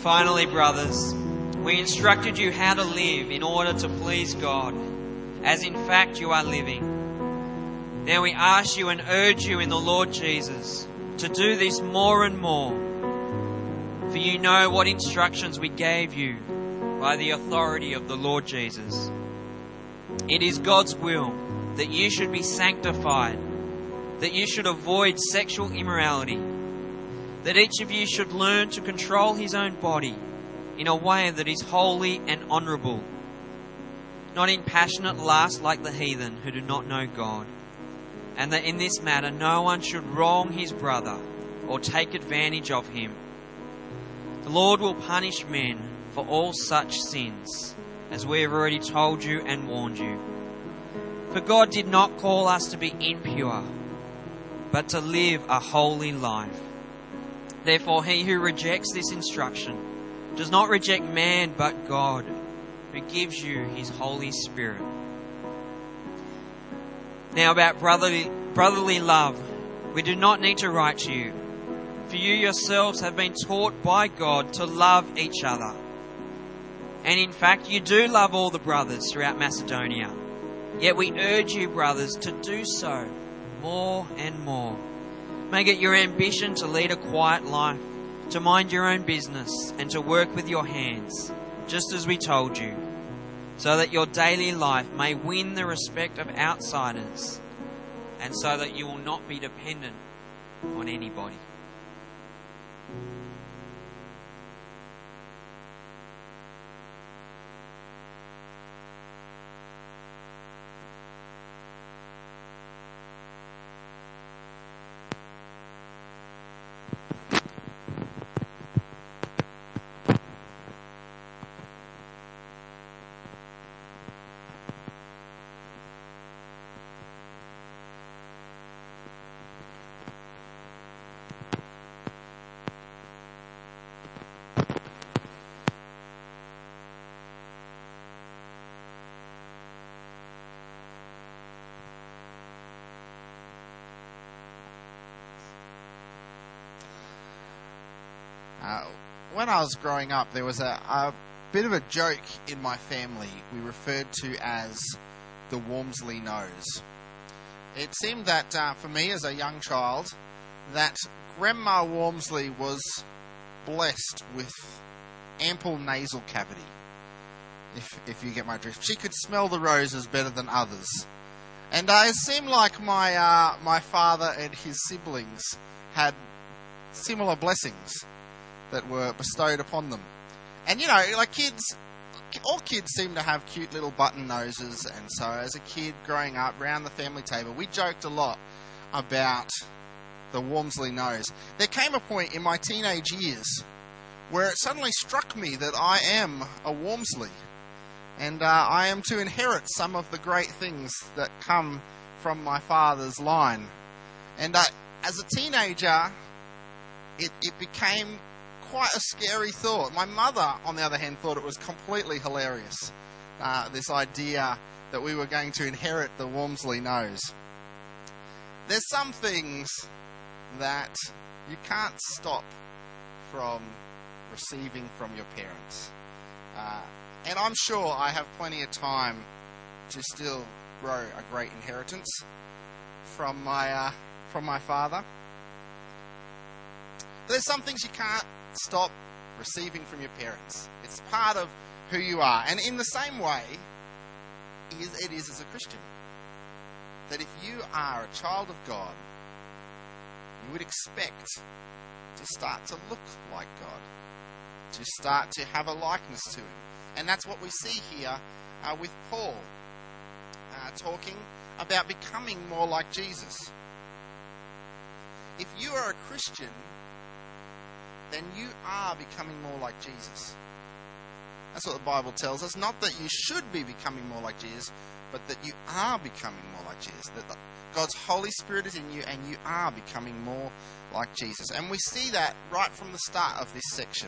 Finally, brothers, we instructed you how to live in order to please God, as in fact you are living. Now we ask you and urge you in the Lord Jesus to do this more and more, for you know what instructions we gave you by the authority of the Lord Jesus. It is God's will that you should be sanctified, that you should avoid sexual immorality, that each of you should learn to control his own body in a way that is holy and honourable, not in passionate lust like the heathen who do not know God, and that in this matter no one should wrong his brother or take advantage of him. The Lord will punish men for all such sins, as we have already told you and warned you. For God did not call us to be impure, but to live a holy life. Therefore he who rejects this instruction does not reject man but God, who gives you his Holy Spirit. Now about brotherly love, we do not need to write to you, for you yourselves have been taught by God to love each other. And in fact, you do love all the brothers throughout Macedonia. Yet we urge you, brothers, to do so more and more. Make it your ambition to lead a quiet life, to mind your own business, and to work with your hands, just as we told you, so that your daily life may win the respect of outsiders, and so that you will not be dependent on anybody. When I was growing up, there was a bit of a joke in my family we referred to as the Walmsley nose. It seemed that for me as a young child, that Grandma Walmsley was blessed with ample nasal cavity, if you get my drift. She could smell the roses better than others. And it seemed like my father and his siblings had similar blessings that were bestowed upon them. And you know, like all kids seem to have cute little button noses, and so as a kid growing up around the family table, we joked a lot about the Walmsley nose. There came a point in my teenage years where it suddenly struck me that I am a Walmsley, and I am to inherit some of the great things that come from my father's line. And as a teenager, it became quite a scary thought. My mother, on the other hand, thought it was completely hilarious, this idea that we were going to inherit the Walmsley nose. There's some things that you can't stop from receiving from your parents. And I'm sure I have plenty of time to still grow a great inheritance from my father. But there's some things you can't stop receiving from your parents. It's part of who you are. And in the same way, it is as a Christian. That if you are a child of God, you would expect to start to look like God, to start to have a likeness to Him. And that's what we see here with Paul, talking about becoming more like Jesus. If you are a Christian, then you are becoming more like Jesus. That's what the Bible tells us. Not that you should be becoming more like Jesus, but that you are becoming more like Jesus. That God's Holy Spirit is in you and you are becoming more like Jesus. And we see that right from the start of this section.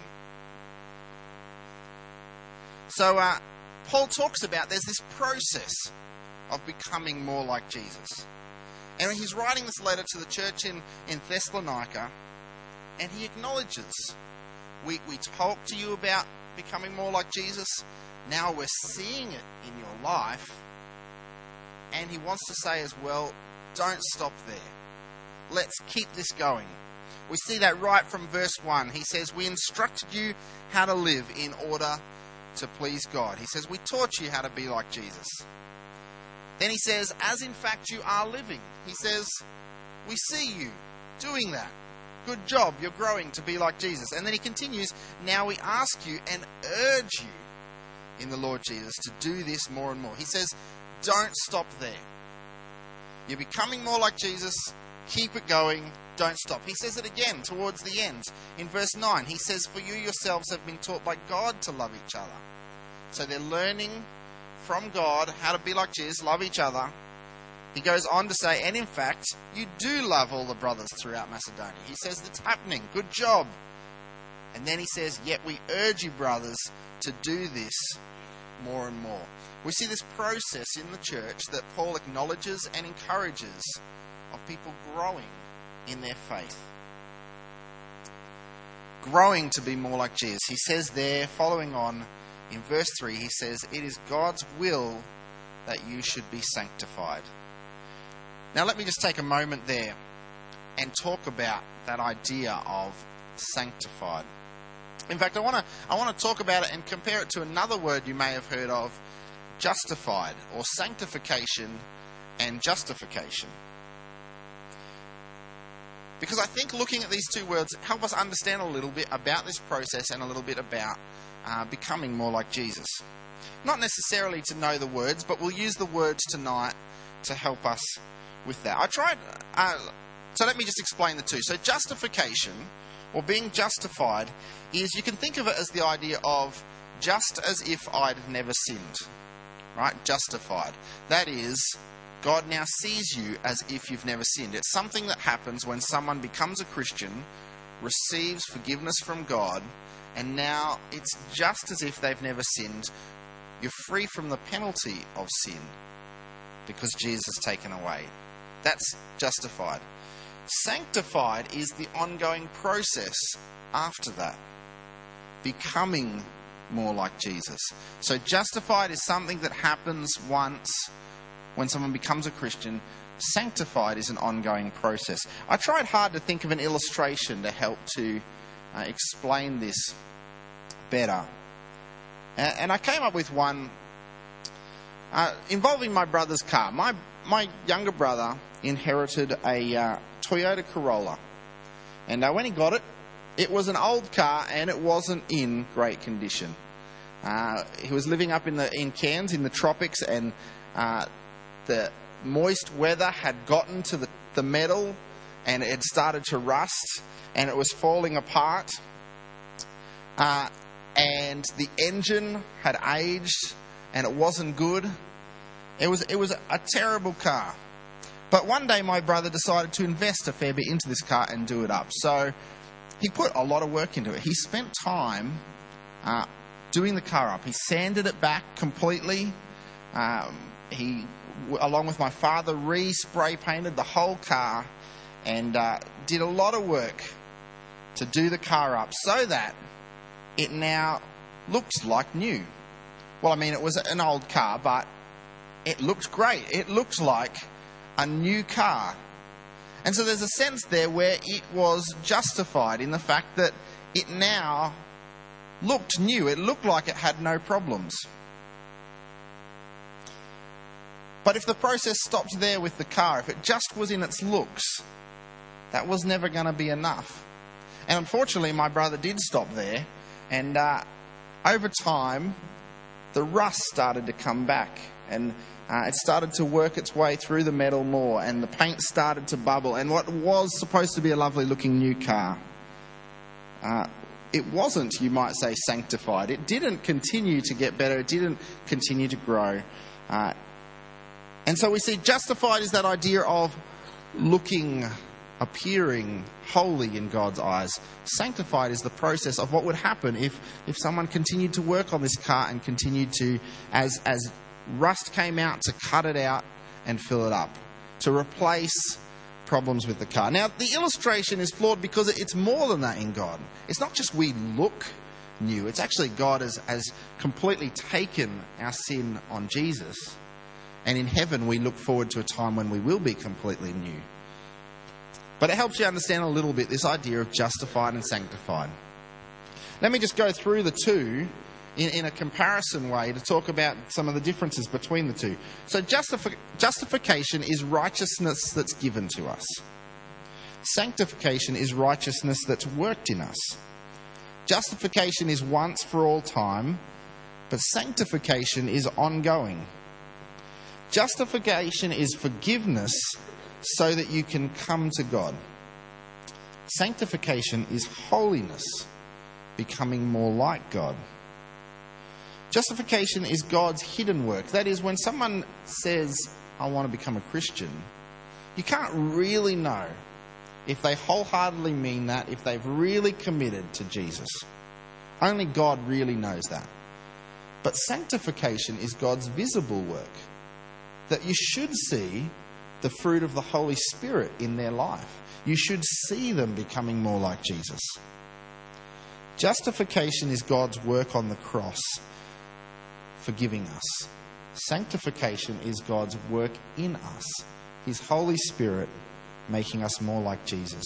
So Paul talks about there's this process of becoming more like Jesus. And he's writing this letter to the church in Thessalonica, and he acknowledges We talk to you about becoming more like Jesus. Now we're seeing it in your life. And he wants to say as well, don't stop there. Let's keep this going. We see that right from verse 1. He says, we instructed you how to live in order to please God. He says, we taught you how to be like Jesus. Then he says, as in fact you are living. He says, we see you doing that. Good job, you're growing to be like Jesus. And then he continues, now we ask you and urge you in the Lord Jesus to do this more and more. He says, don't stop there. You're becoming more like Jesus. Keep it going. Don't stop. He says it again towards the end. In verse 9, he says, for you yourselves have been taught by God to love each other. So they're learning from God how to be like Jesus, love each other. He goes on to say, and in fact, you do love all the brothers throughout Macedonia. He says, it's happening. Good job. And then he says, yet we urge you, brothers, to do this more and more. We see this process in the church that Paul acknowledges and encourages of people growing in their faith. Growing to be more like Jesus. He says there, following on in verse 3, he says, it is God's will that you should be sanctified. Now let me just take a moment there and talk about that idea of sanctified. In fact, I want to talk about it and compare it to another word you may have heard of, justified, or sanctification and justification. Because I think looking at these two words help us understand a little bit about this process and a little bit about becoming more like Jesus. Not necessarily to know the words, but we'll use the words tonight to help us with that. So let me just explain the two. So justification, or being justified, is, you can think of it as the idea of just as if I'd never sinned. Right? Justified. That is, God now sees you as if you've never sinned. It's something that happens when someone becomes a Christian, receives forgiveness from God, and now it's just as if they've never sinned. You're free from the penalty of sin because Jesus has taken away. That's justified. Sanctified is the ongoing process after that, becoming more like Jesus. So justified is something that happens once when someone becomes a Christian. Sanctified is an ongoing process. I tried hard to think of an illustration to help to explain this better. And I came up with one involving my brother's car. My younger brother inherited a Toyota Corolla. And when he got it, it was an old car and it wasn't in great condition. He was living up in Cairns in the tropics, and the moist weather had gotten to the metal and it had started to rust and it was falling apart. And the engine had aged and it wasn't good. It was a terrible car. But one day my brother decided to invest a fair bit into this car and do it up. So he put a lot of work into it. He spent time doing the car up. He sanded it back completely. He, along with my father, re-spray painted the whole car and did a lot of work to do the car up so that it now looks like new. Well, I mean, it was an old car, but it looked great. It looks like a new car. And so there's a sense there where it was justified in the fact that it now looked new. It looked like it had no problems. But if the process stopped there with the car, if it just was in its looks, that was never going to be enough. And unfortunately, my brother did stop there. And over time, the rust started to come back. And it started to work its way through the metal more. And the paint started to bubble. And what was supposed to be a lovely looking new car, it wasn't, you might say, sanctified. It didn't continue to get better. It didn't continue to grow. And so we see justified is that idea of looking, appearing holy in God's eyes. Sanctified is the process of what would happen if someone continued to work on this car and continued to, as rust came out, to cut it out and fill it up, to replace problems with the car. Now, the illustration is flawed because it's more than that in God. It's not just we look new. It's actually God has completely taken our sin on Jesus. And in heaven, we look forward to a time when we will be completely new. But it helps you understand a little bit this idea of justified and sanctified. Let me just go through the two in a comparison way to talk about some of the differences between the two. So justification is righteousness that's given to us. Sanctification is righteousness that's worked in us. Justification is once for all time, but sanctification is ongoing. Justification is forgiveness so that you can come to God. Sanctification is holiness, becoming more like God. Justification is God's hidden work. That is, when someone says, I want to become a Christian, you can't really know if they wholeheartedly mean that, if they've really committed to Jesus. Only God really knows that. But sanctification is God's visible work, that you should see the fruit of the Holy Spirit in their life. You should see them becoming more like Jesus. Justification is God's work on the cross, forgiving us. Sanctification is God's work in us, His Holy Spirit making us more like Jesus.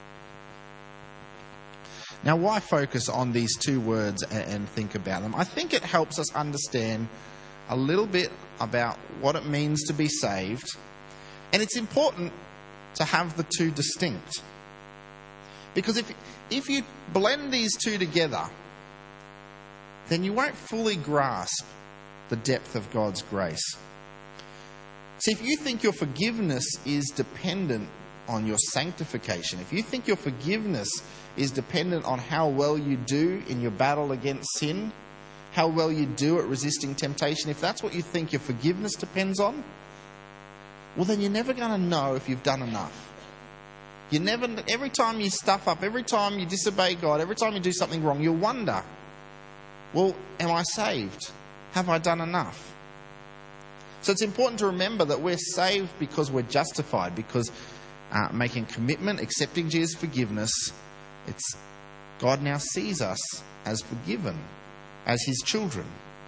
Now, why focus on these two words and think about them? I think it helps us understand a little bit about what it means to be saved. And it's important to have the two distinct. Because if you blend these two together, then you won't fully grasp the depth of God's grace. See, if you think your forgiveness is dependent on your sanctification, if you think your forgiveness is dependent on how well you do in your battle against sin, how well you do at resisting temptation, if that's what you think your forgiveness depends on, well, then you're never going to know if you've done enough. Every time you stuff up, every time you disobey God, every time you do something wrong, you'll wonder, well, am I saved? Have I done enough? So it's important to remember that we're saved because we're justified, because making commitment, accepting Jesus' forgiveness, God now sees us as forgiven, as His children.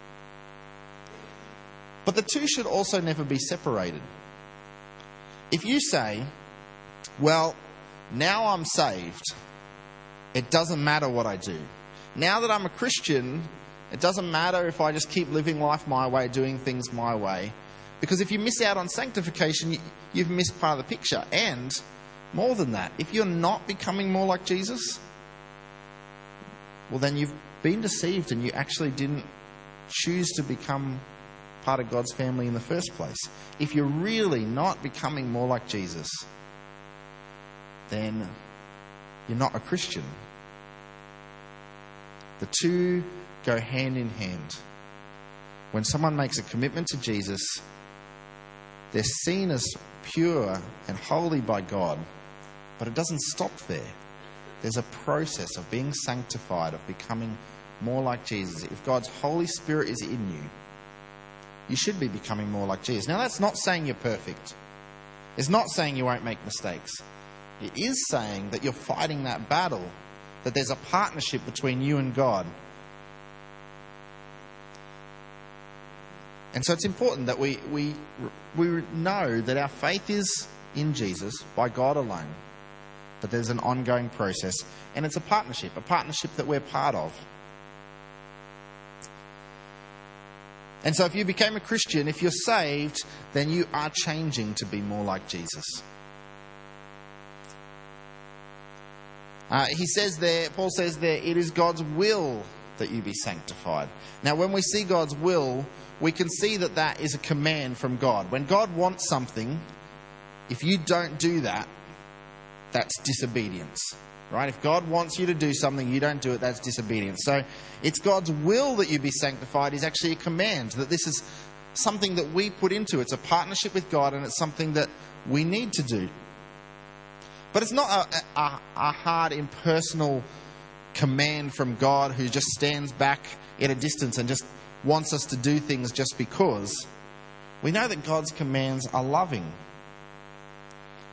But the two should also never be separated. If you say, well, now I'm saved, it doesn't matter what I do. Now that I'm a Christian, it doesn't matter if I just keep living life my way, doing things my way. Because if you miss out on sanctification, you've missed part of the picture. And more than that, if you're not becoming more like Jesus, well, then you've been deceived and you actually didn't choose to become part of God's family in the first place. If you're really not becoming more like Jesus, then you're not a Christian. The two go hand in hand. When someone makes a commitment to Jesus, they're seen as pure and holy by God, but it doesn't stop there. There's a process of being sanctified, of becoming more like Jesus. If God's Holy Spirit is in you, you should be becoming more like Jesus. Now, that's not saying you're perfect. It's not saying you won't make mistakes. It is saying that you're fighting that battle, that there's a partnership between you and God. And so it's important that we know that our faith is in Jesus by God alone. But there's an ongoing process, and it's a partnership that we're part of. And so if you became a Christian, if you're saved, then you are changing to be more like Jesus. Paul says there, it is God's will that you be sanctified. Now, when we see God's will, we can see that that is a command from God. When God wants something, if you don't do that, that's disobedience, right? If God wants you to do something, you don't do it, that's disobedience. So it's God's will that you be sanctified is actually a command, that this is something that we put into. It's a partnership with God, and it's something that we need to do. But it's not a hard, impersonal command from God who just stands back at a distance and just wants us to do things just because. We know that God's commands are loving.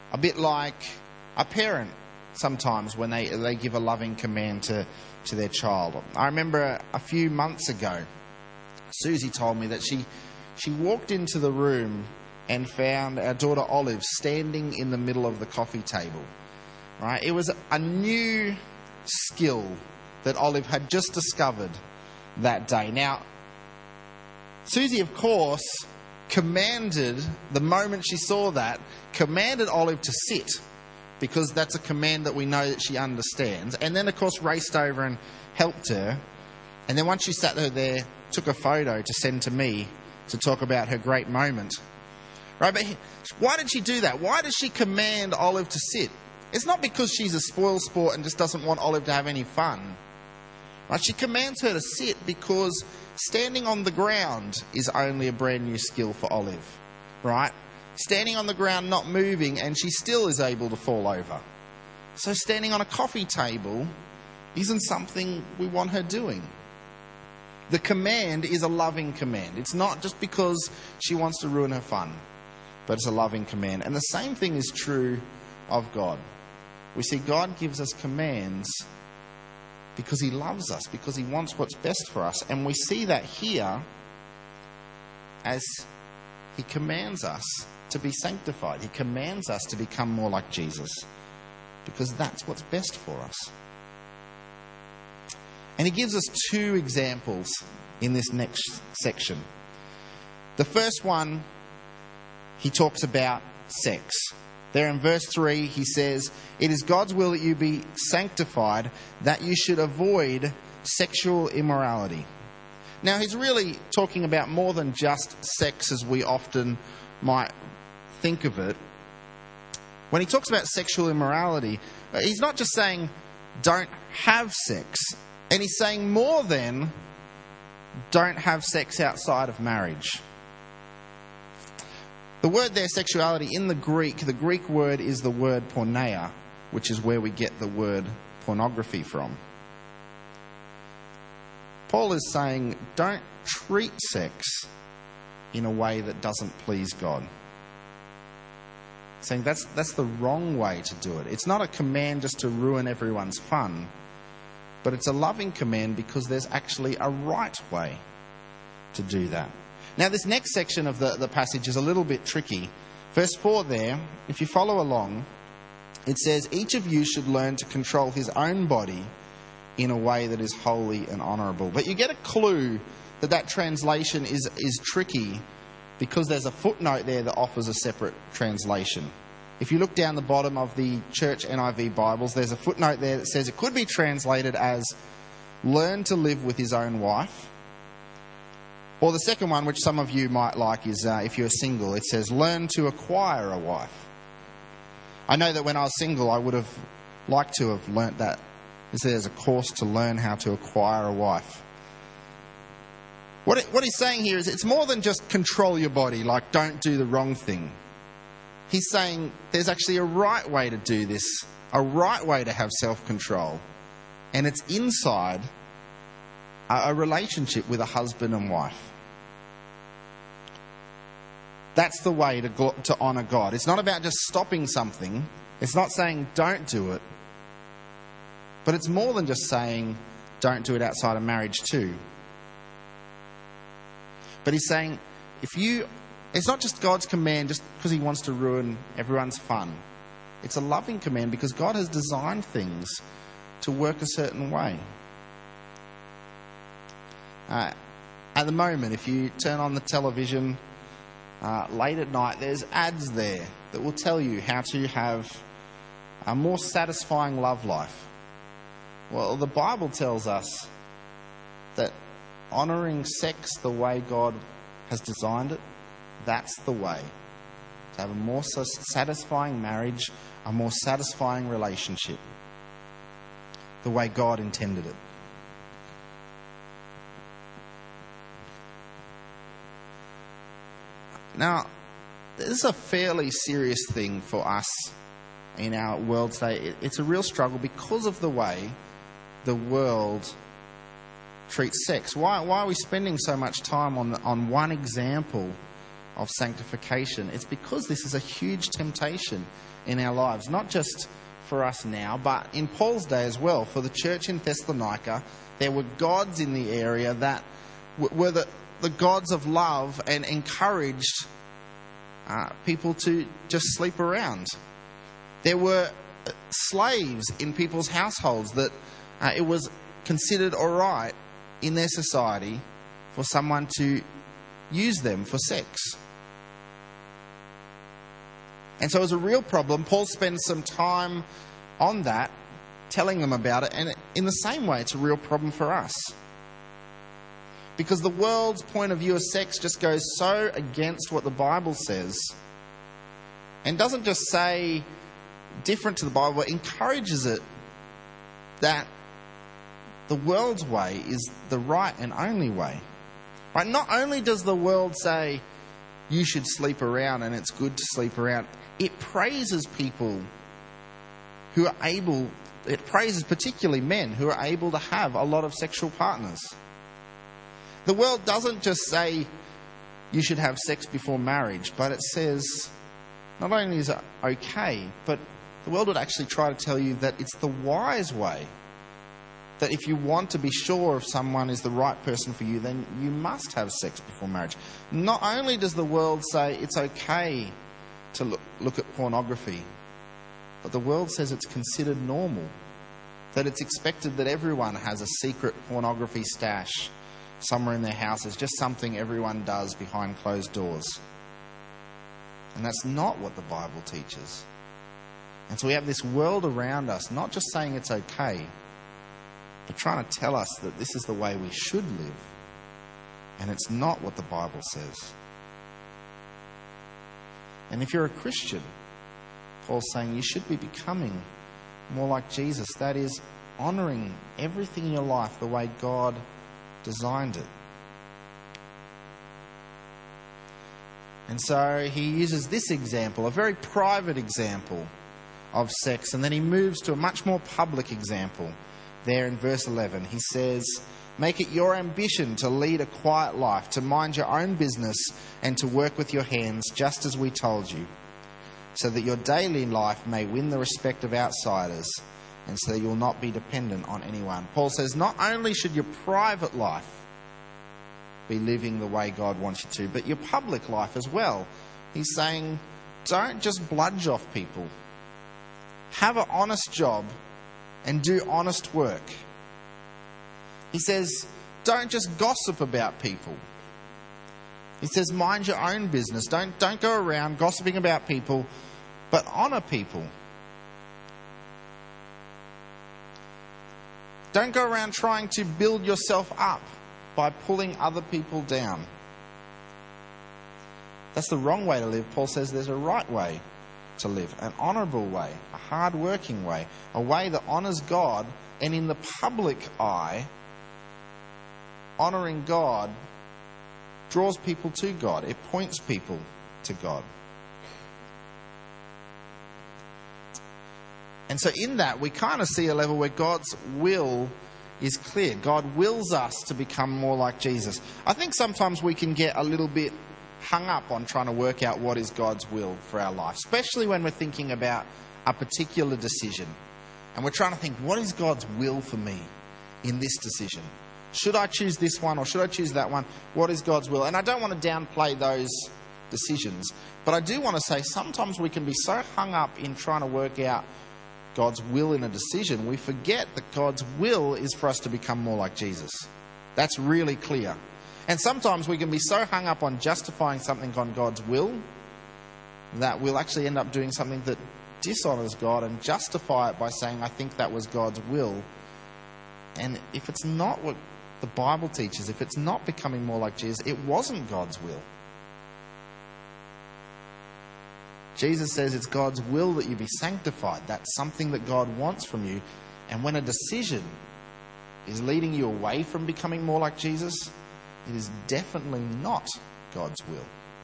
A bit like a parent sometimes when they give a loving command to their child. I remember a few months ago, Susie told me that she walked into the room and found our daughter Olive standing in the middle of the coffee table. Right? It was a new skill that Olive had just discovered that day. Now, Susie, of course, commanded, the moment she saw that, commanded Olive to sit, because that's a command that we know that she understands. And then, of course, raced over and helped her. And then once she sat there, took a photo to send to me to talk about her great moment. Right? But why did she do that? Why did she command Olive to sit? It's not because she's a spoil sport and just doesn't want Olive to have any fun. Right? She commands her to sit because standing on the ground is only a brand new skill for Olive. Right? Standing on the ground, not moving, and she still is able to fall over. So standing on a coffee table isn't something we want her doing. The command is a loving command. It's not just because she wants to ruin her fun, but it's a loving command. And the same thing is true of God. We see God gives us commands because he loves us, because he wants what's best for us. And we see that here as he commands us to be sanctified. He commands us to become more like Jesus, because that's what's best for us. And he gives us two examples in this next section. The first one, he talks about sex. There in verse 3, he says, "It is God's will that you be sanctified, that you should avoid sexual immorality." Now, he's really talking about more than just sex as we often might think of it. When he talks about sexual immorality, he's not just saying don't have sex. And he's saying more than don't have sex outside of marriage. The word there, sexuality, in the Greek word is the word porneia, which is where we get the word pornography from. Paul is saying don't treat sex in a way that doesn't please God. Saying that's the wrong way to do it. It's not a command just to ruin everyone's fun, but it's a loving command because there's actually a right way to do that. Now, this next section of the passage is a little bit tricky. Verse 4 there, if you follow along, it says, "Each of you should learn to control his own body in a way that is holy and honourable." But you get a clue that translation is tricky because there's a footnote there that offers a separate translation. If you look down the bottom of the Church NIV Bibles, there's a footnote there that says it could be translated as "learn to live with his own wife." Or the second one, which some of you might like, is if you're single, it says "learn to acquire a wife." I know that when I was single, I would have liked to have learnt that. There's a course to learn how to acquire a wife. What he's saying here is it's more than just control your body, like don't do the wrong thing. He's saying there's actually a right way to do this, a right way to have self-control. And it's inside a relationship with a husband and wife. That's the way to honour God. It's not about just stopping something. It's not saying don't do it. But it's more than just saying don't do it outside of marriage too. But he's saying it's not just God's command just because he wants to ruin everyone's fun. It's a loving command because God has designed things to work a certain way. At the moment, if you turn on the television late at night, there's ads there that will tell you how to have a more satisfying love life. Well, the Bible tells us that honouring sex the way God has designed it, that's the way to have a more satisfying marriage, a more satisfying relationship, the way God intended it. Now, this is a fairly serious thing for us in our world today. It's a real struggle because of the way the world treats sex. Why are we spending so much time on one example of sanctification. It's because this is a huge temptation in our lives, not just for us now, but in Paul's day as well. For the church in Thessalonica, there were gods in the area that were the gods of love and encouraged people to just sleep around. There were slaves in people's households that it was considered all right in their society for someone to use them for sex. And so it was a real problem. Paul spends some time on that, telling them about it. And in the same way, it's a real problem for us. Because the world's point of view of sex just goes so against what the Bible says. And doesn't just say different to the Bible, it encourages it that the world's way is the right and only way. Right? Not only does the world say you should sleep around and it's good to sleep around, it praises people who are able, it praises particularly men who are able to have a lot of sexual partners. The world doesn't just say you should have sex before marriage, but it says not only is it okay, but the world would actually try to tell you that it's the wise way. That if you want to be sure if someone is the right person for you, then you must have sex before marriage. Not only does the world say it's okay to look at pornography, but the world says it's considered normal. That it's expected that everyone has a secret pornography stash somewhere in their house. It's just something everyone does behind closed doors. And that's not what the Bible teaches. And so we have this world around us, not just saying it's okay, but trying to tell us that this is the way we should live. And it's not what the Bible says. And if you're a Christian, Paul's saying you should be becoming more like Jesus. That is, honouring everything in your life the way God designed it. And so he uses this example, a very private example of sex, and then he moves to a much more public example. There in verse 11, he says, "Make it your ambition to lead a quiet life, to mind your own business and to work with your hands, just as we told you, so that your daily life may win the respect of outsiders and so that you'll not be dependent on anyone." Paul says not only should your private life be living the way God wants you to, but your public life as well. He's saying don't just bludge off people. Have an honest job and do honest work. He says, don't just gossip about people. He says, mind your own business. Don't go around gossiping about people, but honour people. Don't go around trying to build yourself up by pulling other people down. That's the wrong way to live. Paul says there's a right way to live, an honourable way, a hard-working way, a way that honours God, and in the public eye, honouring God draws people to God. It points people to God. And so in that, we kind of see a level where God's will is clear. God wills us to become more like Jesus. I think sometimes we can get a little bit hung up on trying to work out what is God's will for our life, especially when we're thinking about a particular decision. And we're trying to think, what is God's will for me in this decision? Should I choose this one or should I choose that one? What is God's will? And I don't want to downplay those decisions, but I do want to say sometimes we can be so hung up in trying to work out God's will in a decision, we forget that God's will is for us to become more like Jesus. That's really clear. And sometimes we can be so hung up on justifying something on God's will that we'll actually end up doing something that dishonours God and justify it by saying, I think that was God's will. And if it's not what the Bible teaches, if it's not becoming more like Jesus, it wasn't God's will. Jesus says it's God's will that you be sanctified. That's something that God wants from you. And when a decision is leading you away from becoming more like Jesus, it is definitely not God's will.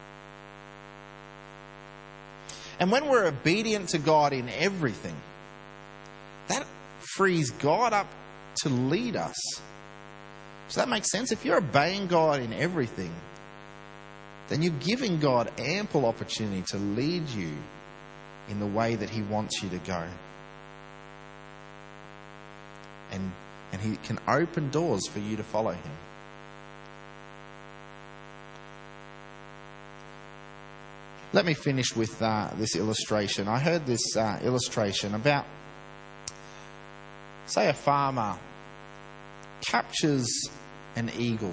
And when we're obedient to God in everything, that frees God up to lead us. So that makes sense. If you're obeying God in everything, then you're giving God ample opportunity to lead you in the way that He wants you to go. And He can open doors for you to follow Him. Let me finish with this illustration. I heard this illustration about, say, a farmer captures an eagle,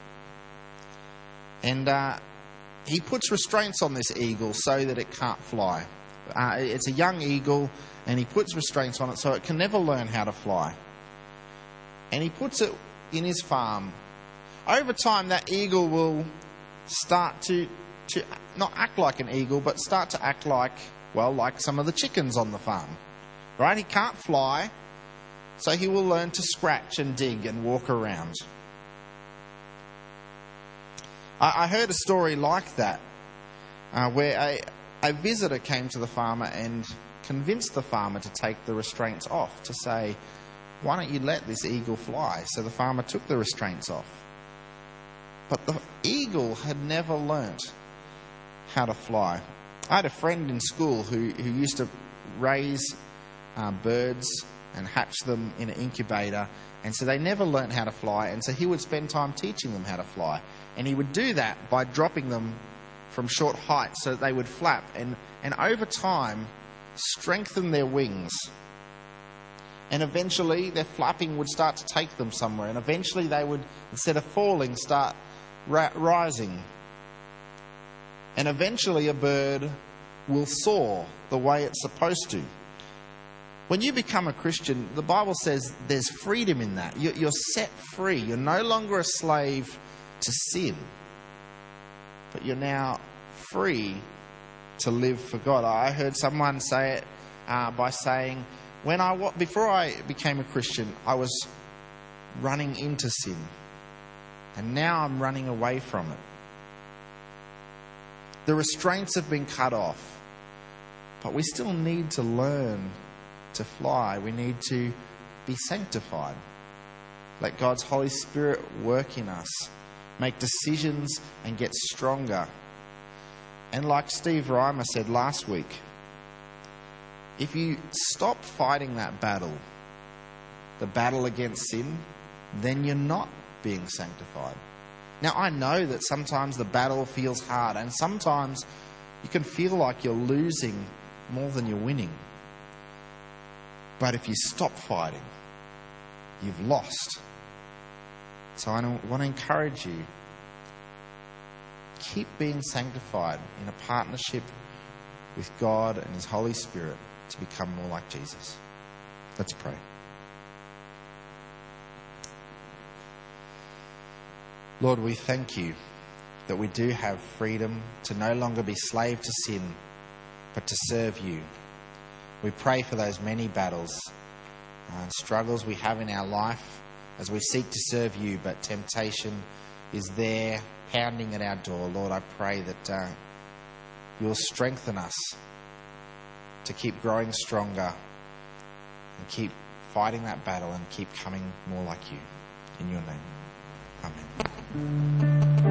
and he puts restraints on this eagle so that it can't fly. It's a young eagle, and he puts restraints on it so it can never learn how to fly. And he puts it in his farm. Over time, that eagle will start to not act like an eagle, but start to act like some of the chickens on the farm. Right? He can't fly, so he will learn to scratch and dig and walk around. I heard a story like that, where a visitor came to the farmer and convinced the farmer to take the restraints off, to say, "Why don't you let this eagle fly?" So the farmer took the restraints off. But the eagle had never learnt how to fly. I had a friend in school who used to raise birds and hatch them in an incubator, and so they never learnt how to fly, and so he would spend time teaching them how to fly. And he would do that by dropping them from short heights so that they would flap, and over time strengthen their wings. And eventually their flapping would start to take them somewhere, and eventually they would, instead of falling, start rising. And eventually a bird will soar the way it's supposed to. When you become a Christian, the Bible says there's freedom in that. You're set free. You're no longer a slave to sin, but you're now free to live for God. I heard someone say it by saying, before I became a Christian, I was running into sin, and now I'm running away from it. The restraints have been cut off, but we still need to learn to fly. We need to be sanctified. Let God's Holy Spirit work in us, make decisions and get stronger. And like Steve Reimer said last week, if you stop fighting that battle, the battle against sin, then you're not being sanctified. Now, I know that sometimes the battle feels hard, and sometimes you can feel like you're losing more than you're winning. But if you stop fighting, you've lost. So I want to encourage you, keep being sanctified in a partnership with God and His Holy Spirit to become more like Jesus. Let's pray. Lord, we thank You that we do have freedom to no longer be slave to sin, but to serve You. We pray for those many battles and struggles we have in our life as we seek to serve You, but temptation is there pounding at our door. Lord, I pray that You'll strengthen us to keep growing stronger and keep fighting that battle and keep coming more like You. In Your name. Amen.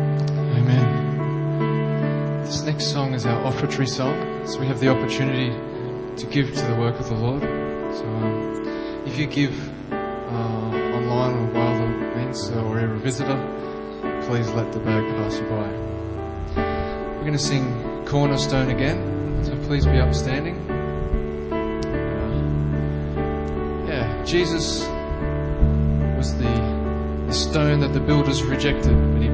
Amen. This next song is our offertory song, so we have the opportunity to give to the work of the Lord. So if you give online or by other means, or you're a visitor, please let the bag pass you by. We're going to sing Cornerstone again, so please be upstanding. Jesus was the stone that the builders rejected, but He